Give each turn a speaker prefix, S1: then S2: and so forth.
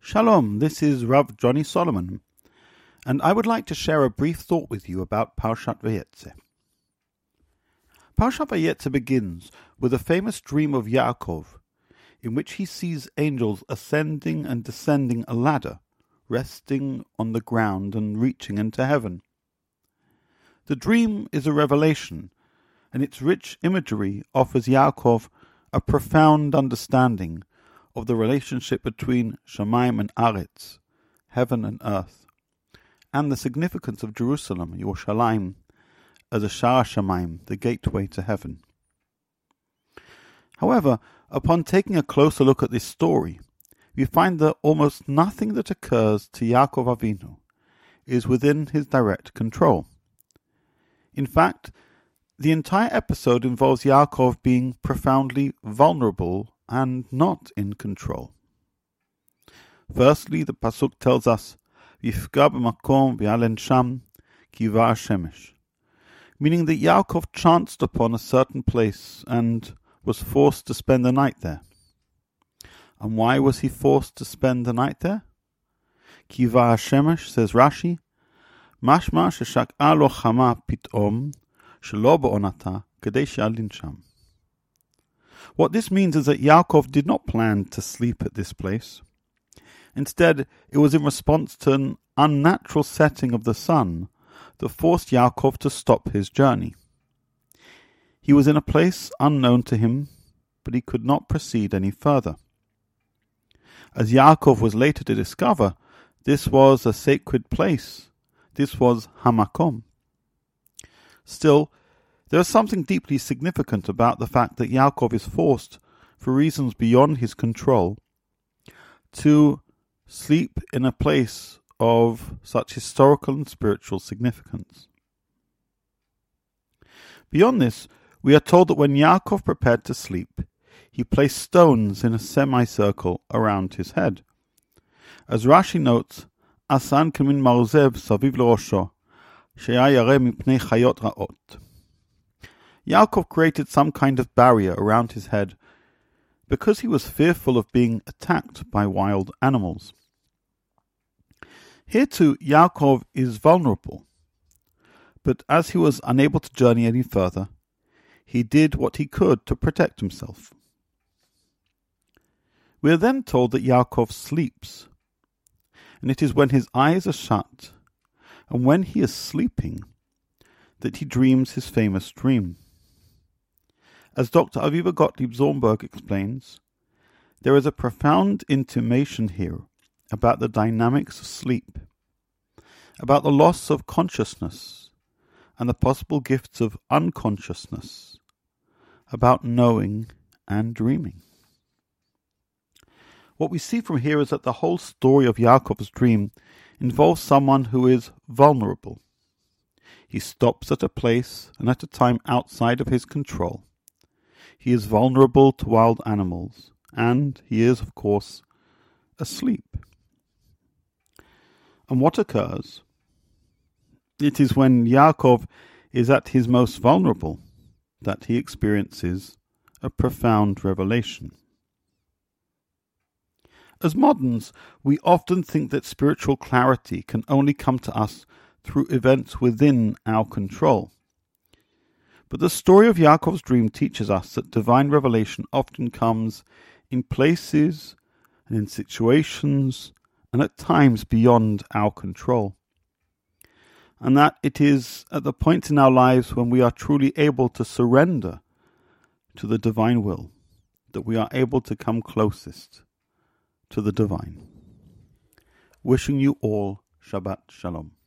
S1: Shalom, this is Rav Johnny Solomon, and I would like to share a brief thought with you about Parshat Vayetze. Parshat Vayetze begins with a famous dream of Yaakov, in which he sees angels ascending and descending a ladder, resting on the ground and reaching into heaven. The dream is a revelation, and its rich imagery offers Yaakov a profound understanding of the relationship between Shamayim and Aretz, heaven and earth, and the significance of Jerusalem, Yerushalayim, as a Sha'ar Shamayim, the gateway to heaven. However, upon taking a closer look at this story, we find that almost nothing that occurs to Yaakov Avinu is within his direct control. In fact, the entire episode involves Yaakov being profoundly vulnerable and not in control. Firstly, the pasuk tells us, "Yifga b'makom v'yalen sham kiva hashemesh," meaning that Yaakov chanced upon a certain place and was forced to spend the night there. And why was he forced to spend the night there? Kiva hashemesh, says Rashi, mashma sheshak'a lo chama pitom shelo ba'onata kedei she'alin sham. What this means is that Yaakov did not plan to sleep at this place. Instead, it was in response to an unnatural setting of the sun that forced Yaakov to stop his journey. He was in a place unknown to him, but he could not proceed any further. As Yaakov was later to discover, this was a sacred place. This was Hamakom. Still, there is something deeply significant about the fact that Yaakov is forced, for reasons beyond his control, to sleep in a place of such historical and spiritual significance. Beyond this, we are told that when Yaakov prepared to sleep, he placed stones in a semicircle around his head. As Rashi notes, Asan kemin marzev saviv l'rosho, she'aya yareh mipnei chayot ra'ot. Yaakov created some kind of barrier around his head because he was fearful of being attacked by wild animals. Here too, Yaakov is vulnerable, but as he was unable to journey any further, he did what he could to protect himself. We are then told that Yaakov sleeps, and it is when his eyes are shut and when he is sleeping that he dreams his famous dream. As Dr. Aviva Gottlieb Zornberg explains, there is a profound intimation here about the dynamics of sleep, about the loss of consciousness and the possible gifts of unconsciousness, about knowing and dreaming. What we see from here is that the whole story of Yaakov's dream involves someone who is vulnerable. He stops at a place and at a time outside of his control. He is vulnerable to wild animals, and he is, of course, asleep. And what occurs? It is when Yaakov is at his most vulnerable that he experiences a profound revelation. As moderns, we often think that spiritual clarity can only come to us through events within our control. But the story of Yaakov's dream teaches us that divine revelation often comes in places and in situations and at times beyond our control. And that it is at the point in our lives when we are truly able to surrender to the divine will that we are able to come closest to the divine. Wishing you all Shabbat Shalom.